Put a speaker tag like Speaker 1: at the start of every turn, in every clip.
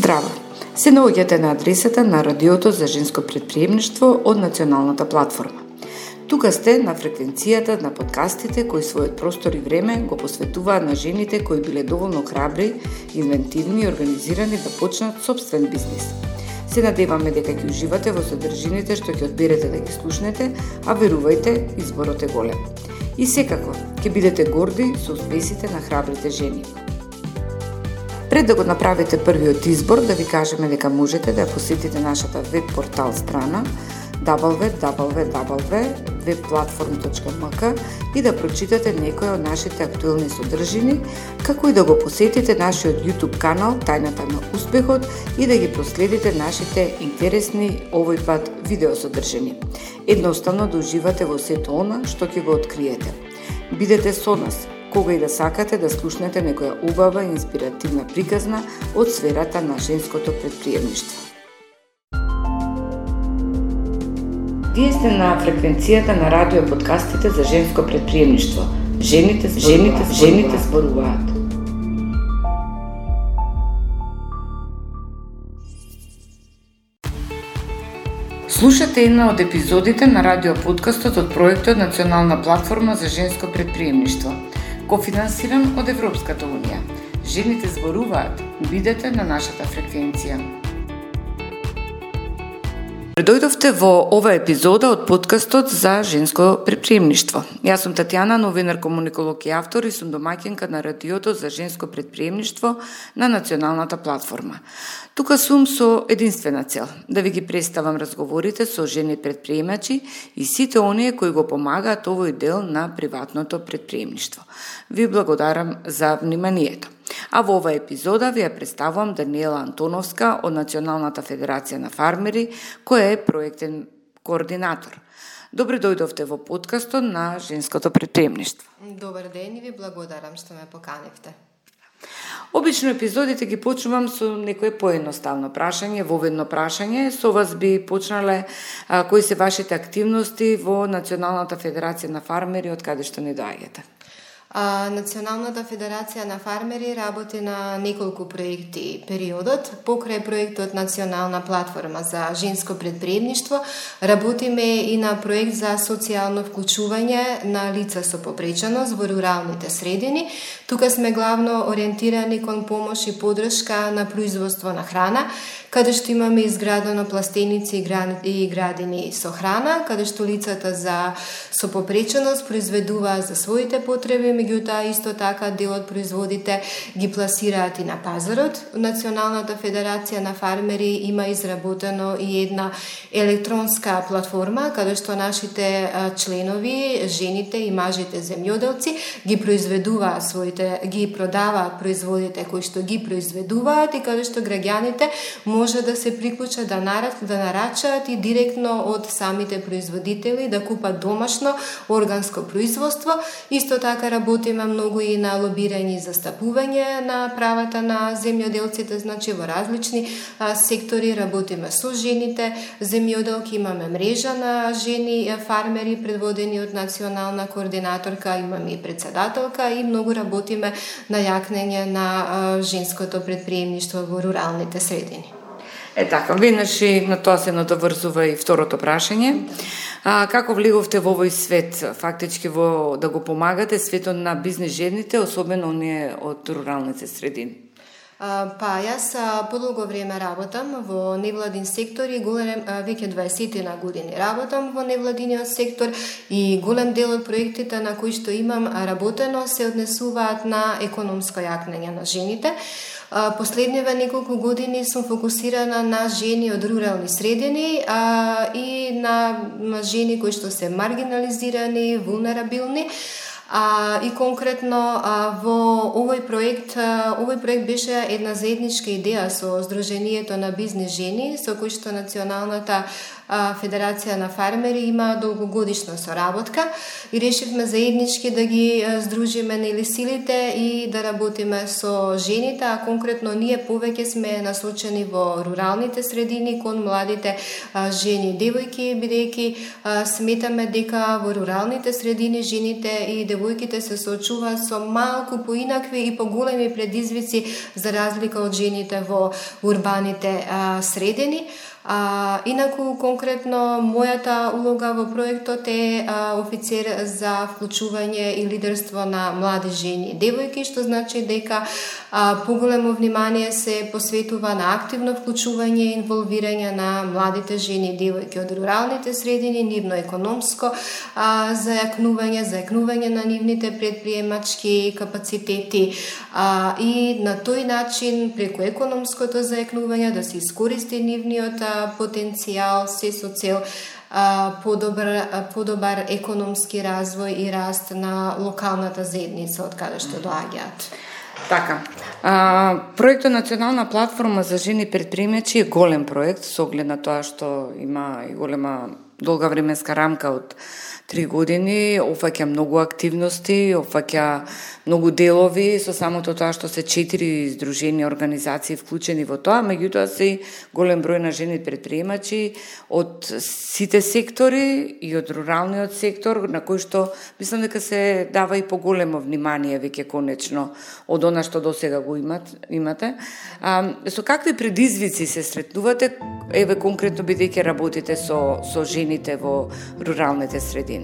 Speaker 1: Здраво! Се наоѓате на адресата на Радиото за женско претприемништво од Националната платформа. Тука сте на фреквенцијата на подкастите кои својот простор и време го посветуваат на жените кои биле доволно храбри, инвентивни и организирани да почнат собствен бизнис. Се надеваме дека ќе уживате во содржините што ќе одберете да ги слушнете, а верувајте, изборот е голем. И секако, ќе бидете горди со успесите на храбрите жени. Пред да го направите првиот избор, да ви кажеме дека можете да посетите нашата веб-портал страна www.webplatform.mk и да прочитате некои од нашите актуелни содржини, како и да го посетите нашиот YouTube канал Тајната на успехот и да ги проследите нашите интересни овој пат видеосодржини. Едноставно да уживате во сето она што ќе го откриете. Бидете со нас, кога и да сакате да слушнете некоја убава и инспиративна приказна од сферата на женското претприемништво. Вие сте на фреквенцијата на радио подкастите за женско претприемништво. Жените зборуваат. Слушате една од епизодите на радио подкастот од проектот Национална платформа за женско претприемништво, кофинансиран од Европската унија. Жените зборуваат. Бидете на нашата фреквенција. Дојдовте во ова епизода од подкастот за женско претприемништво. Јас сум Татјана, новинар, комуниколог и автор и сум домаќинка на радиото за женско претприемништво на Националната платформа. Тука сум со единствена цел, да ви ги представам разговорите со жени претприемачи и сите оние кои го помагаат овој дел на приватното претприемништво. Ви благодарам за вниманието. А во оваа епизода ви ја представувам Даниела Антоновска од Националната федерација на фармери, која е проектен координатор. Добре дојдовте во подкастот на женското претприемништво.
Speaker 2: Добар ден и ви благодарам што ме поканивте.
Speaker 1: Обично епизодите ги почнувам со некое поедноставно прашање, воведно прашање. Со вас би почнале кои се вашите активности во Националната федерација на фармери, од каде што не доаѓате?
Speaker 2: Националната федерација на фармери работи на неколку проекти периодот. Покрај проектот Национална платформа за женско претприемништво, работиме и на проект за социјално вклучување на лица со попреченост во руралните средини. Тука сме главно ориентирани кон помош и подршка на производство на храна, каде што имаме изградено пластеници и градини со храна, каде што лицата со попреченост произведуваат за своите потреби, меѓутоа исто така дел од производите ги пласираат и на пазарот. Националната федерација на фармери има изработено и една електронска платформа, каде што нашите членови, жените и мажите земјоделци ги ги продаваат производите кои што ги произведуваат и каде што граѓаните може да се приклучат да нарачаат и директно од самите производители да купат домашно органско производство. Исто така работиме многу и на лобирање и застапување на правата на земјоделците, значи во различни сектори работиме со жените земјоделки, имаме мрежа на жени фармери предводени од национална координаторка, имаме и председателка и многу работиме на јакнење на женското претприемништво во руралните средини.
Speaker 1: Така, веднаш и на тоа се надоврзува и второто прашање. Како влеговте во овој свет, фактички да го помагате светот на бизнес жените, особено оние од руралните средини?
Speaker 2: Јас подолго време работам во невладин сектор и веќе 20 години работам во невладиниот сектор и голем дел од проектите на кои што имам работено се однесуваат на економско јакнење на жените. Последниве неколку години сум фокусирана на жени од рурални средини и на жени кои што се маргинализирани, вулнерабилни. И конкретно во овој проект беше една заедничка идеја со Сдруженијето на бизнес жени, со кој што Националната Федерација на фармери има долгогодишна соработка и решивме заеднички да ги здружиме нели силите и да работиме со жените, а конкретно ние повеќе сме насочени во руралните средини кон младите жени и девојки, бидејќи сметаме дека во руралните средини жените и девојките се соочуваат со малку поинакви и поголеми предизвици за разлика од жените во урбаните средини. Инаку, конкретно, мојата улога во проектот е офицер за вклучување и лидерство на млади жени и девојки, што значи дека поголемо внимание се посветува на активно вклучување и инволвирање на младите жени и девојки од руралните средини, нивно економско зајакнување на нивните предприемачки капацитети и на тој начин, преку економското зајакнување, да се искористи нивниот потенцијал, се со цел подобар економски развој и раст на локалната заедница од каде што доаѓаат.
Speaker 1: Така. Проектот Национална платформа за жени предприемачи е голем проект со оглед на тоа што има и голема долга временска рамка од 3 години, офаќа многу активности, офаќа многу делови, со самото тоа што се 4 здружени организации вклучени во тоа, меѓутоа се голем број на жени предприемачи од сите сектори и од руралниот сектор, на кој што мислам дека се дава и поголемо внимание веќе конечно од она што досега го имате. Со какви предизвици се сретнувате, еве конкретно бидејќи работите со жените во руралните средини?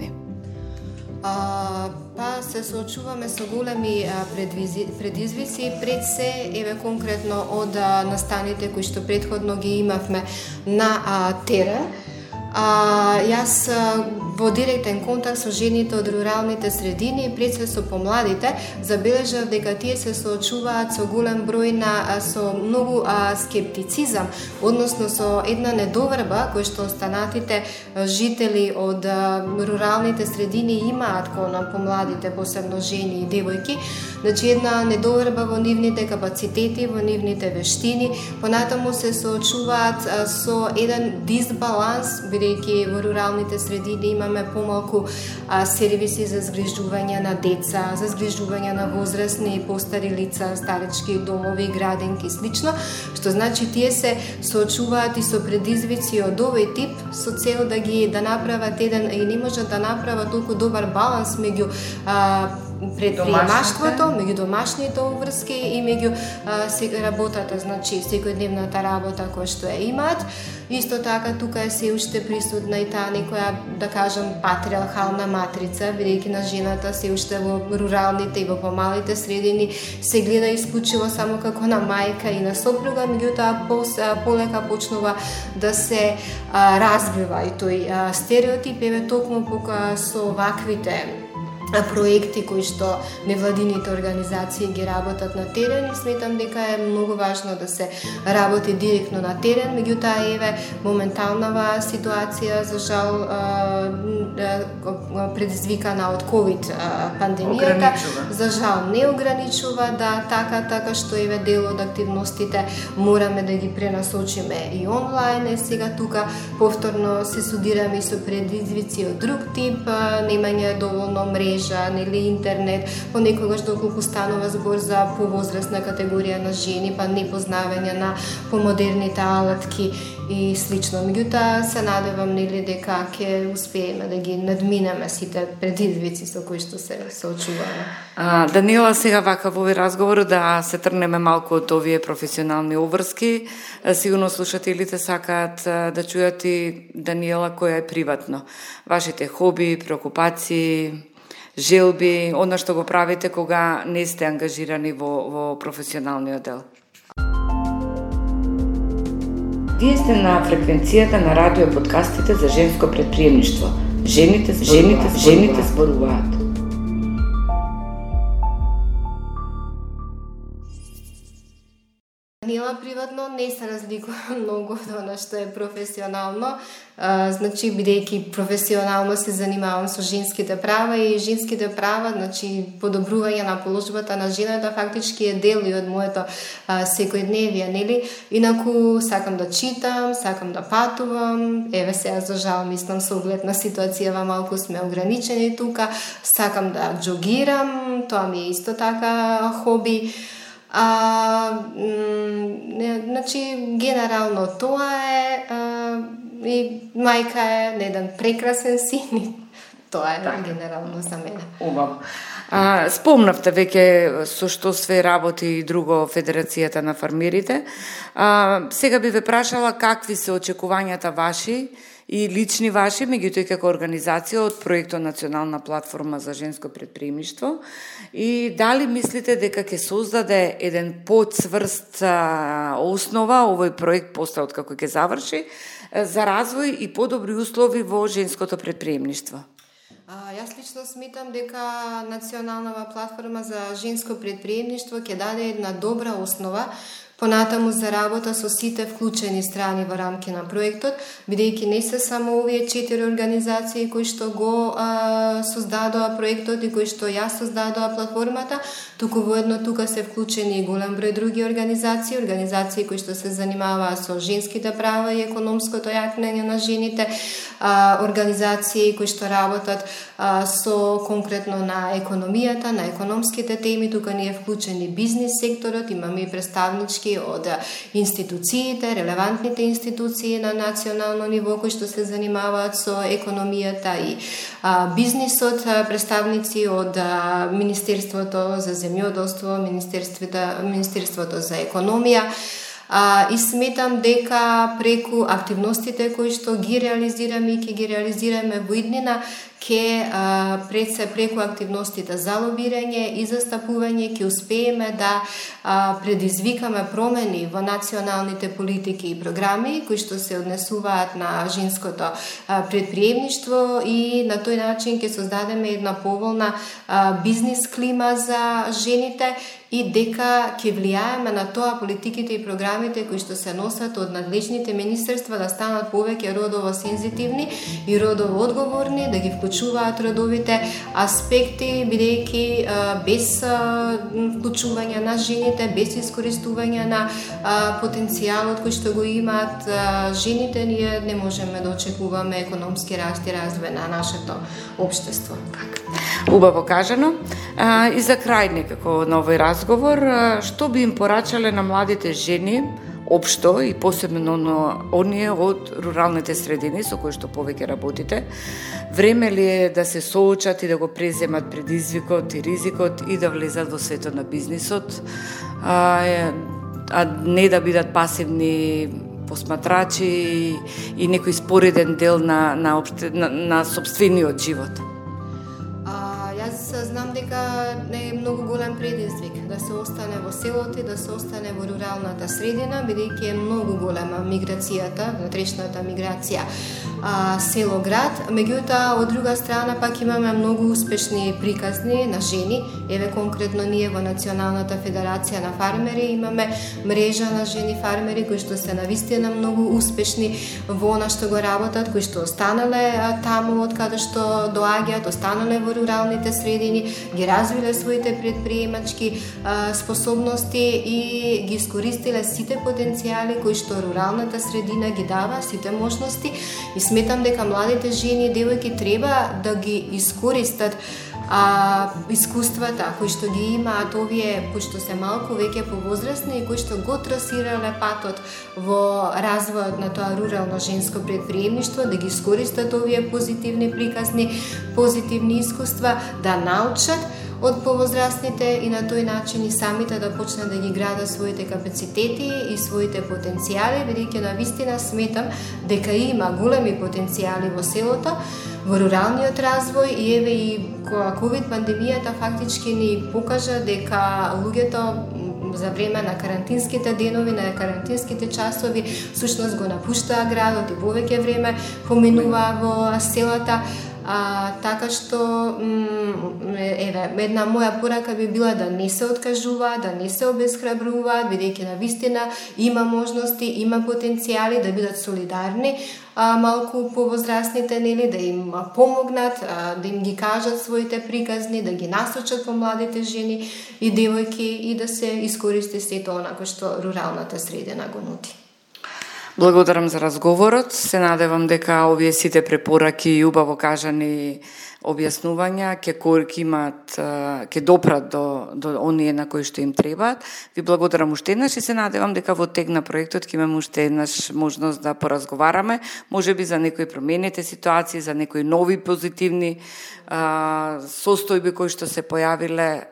Speaker 2: Се соочуваме со големи предизвици, пред се, еве конкретно од настаните кои што претходно ги имавме на терен. Јас во директен контакт со жените од руралните средини и пред се со помладите забележав дека тие се соочуваат со голем број со многу скептицизам, односно со една недоверба која што останатите жители од руралните средини имаат кон помладите, посебно жени и девојки. Значи една недоверба во нивните капацитети, во нивните вештини, понатаму се соочуваат со еден дисбаланс, бидејќи во руралните средини имаме помалку сервиси за згрижување на деца, за згрижување на возрастни и постари лица, старечки домови, градинки и слично, што значи тие се соочуваат и со предизвици од овој тип со цел да направат еден и не можат да направат толку добар баланс меѓу предприемаштвото, меѓу домашните обврски и меѓу работата, значи секојдневната работа која што ја имаат. Исто така тука е се уште присутна и таа некоја, да кажам, патриархална матрица, бидејќи на жената се уште во руралните и во помалите средини се гледа исклучиво само како на мајка и на сопруга, меѓутоа полека почнува да се разбива и тој стереотип, еве токму со ваквите проекти кои што невладините организации ги работат на терен и сметам дека е многу важно да се работи директно на терен, меѓутоа еве моменталнава ситуација за жал предизвикана од ковид пандемијата, за жал не ограничува, така што еве дел од активностите мораме да ги пренасочиме и онлайн, сега тука повторно се судираме и со предизвици од друг тип, немање доволно мрежа, нели интернет, понекогаш доколку станува збор за повозрастна категорија на жени, па непознавање на помодерните алатки и слично. Меѓутоа се надевам нели дека ќе успееме да ги надминеме сите предизвици со кои што се соочуваме.
Speaker 1: Даниела, сега вака во овој разговор да се тргнеме малку од овие професионални обврски. Сигурно слушателите сакаат да чујат и Даниела која е приватно. Вашите хоби, преокупации, желби, она што го правите кога не сте ангажирани во професионалниот дел. Вие сте на фреквенцијата на радио подкастите за женско предприемништво. Жените зборуваат.
Speaker 2: стагнила приватно, не се разликува многу од она што е професионално. Значи, бидејќи професионално се занимавам со женските права и женските права, значи, подобрување на положбата на жената фактички е дел и од моето секојдневие, нели? Инаку сакам да читам, сакам да патувам, еве сега за жал мислам со оглед на ситуацијава малку сме ограничени тука, сакам да џогирам, тоа ми е исто така хоби. Значи, генерално тоа е, и мајка е на еден прекрасен син и тоа е генерално за мене.
Speaker 1: Убаво. Спомнавте веќе со што све работи и друго Федерацијата на фармерите. Сега би ве прашала какви се очекувањата ваши и лични ваши, меѓутоа како организација од проектот Национална платформа за женско предприемништво, и дали мислите дека ќе создаде еден поцврст основа овој проект после откако ќе заврши за развој и подобри услови во женското предприемништво?
Speaker 2: Јас лично сметам дека Национална платформа за женско предприемништво ќе даде една добра основа понатаму за работа со сите вклучени страни во рамки на проектот, бидејќи не се само овие 4 организации кои што го создадоа проектот и кои што ја создадоа платформата, туку воедно тука се вклучени и голем број други организации кои што се занимаваат со женските права и економското јакнење на жените, организации кои што работат со конкретно на економијата, на економските теми, тука ни е вклучен и бизнис секторот, имаме и представнички од институциите, релевантните институции на национално ниво кои што се занимаваат со економијата и бизнисот, представници од Министерството за земјоделство, Министерството за економија. И сметам дека преку активностите кои што ги реализираме и ќе ги реализираме во иднина, преку активностите за лобирање и застапување ќе успееме да предизвикаме промени во националните политики и програми кои што се однесуваат на женското предприемништво и на тој начин ќе создадеме една поволна бизнис клима за жените и дека ќе влијаеме на тоа политиките и програмите кои што се носат од надлежните министерства да станат повеќе родово сензитивни и родово одговорни, да ги вклучуваат родовите аспекти, бидејќи без вклучување на жените, без искористување на потенцијалот кој што го имаат жените, ние не можеме да очекуваме економски раст и развој на нашето општество.
Speaker 1: Убаво кажано. И за крај некако на овој разговор, што би им порачале на младите жени општо и посебно на оние од руралните средини со кои што повеќе работите? Време ли е да се соочат и да го преземат предизвикот и ризикот и да влезат во светот на бизнисот, а не да бидат пасивни посматрачи и некој спореден дел на сопствениот живот?
Speaker 2: Јас знам дека е многу голем предизвик да се остане во селото и да се остане во руралната средина, бидејќи е многу голема миграцијата, внатрешната миграција село-град. Меѓутоа, од друга страна пак имаме многу успешни приказни на жени. Еве конкретно ние во Националната федерација на фармери имаме мрежа на жени фармери кои што се навистина многу успешни во она што го работат, кои што останале таму од каде што доаѓаат, останале во руралните средини, ги развиле своите предприемачки способности и ги искористиле сите потенцијали кои што руралната средина ги дава, сите можности, и сметам дека младите жени и девојки треба да ги искористат искуствата кои што ги имаат овие кои што се малку веќе повозрасни и кои што го трасирале патот во развојот на тоа рурално женско предприемништво, да ги искористат овие позитивни приказни, позитивни искуства, да научат од повозрастните и на тој начин и самите да почнат да ги градат своите капацитети и своите потенцијали, бидејќи навистина сметам дека има големи потенцијали во селото, во руралниот развој и еве и ковид пандемијата фактички ни покажа дека луѓето за време на карантинските денови, на карантинските часови, всушност го напуштаа градот и повеќе време поминуваа во селата. Така што една моја порака би била да не се откажуваат, да не се обесхрабруваат, бидејќи навистина има можности, има потенцијали да бидат солидарни, малку повозрастните, да им помогнат, да им ги кажат своите приказни, да ги насочат по младите жени и девојки и да се искористи сето онако што руралната средина го нуди.
Speaker 1: Благодарам за разговорот. Се надевам дека овие сите препораки и убаво кажани објаснувања ќе допрат до оние на кои што им требаат. Ви благодарам уште еднаш и се надевам дека во тек на проектот ќе имаме уште еднаш можност да поразговараме, можеби за некои променете ситуации, за некои нови позитивни состојби кои што се појавиле.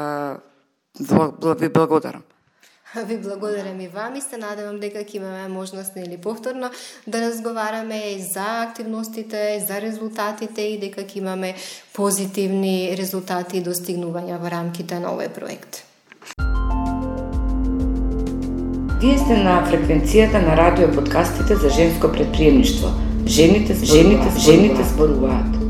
Speaker 1: Ви благодарам.
Speaker 2: Ви благодарам и вам и се надевам дека ќе имаме можност повторно да разговараме и за активностите, за резултатите и дека ќе имаме позитивни резултати и достигнувања во рамките на овој проект.
Speaker 1: Вие сте на фреквенцијата на радио подкастите за женско предприемништво. Жените зборуваат.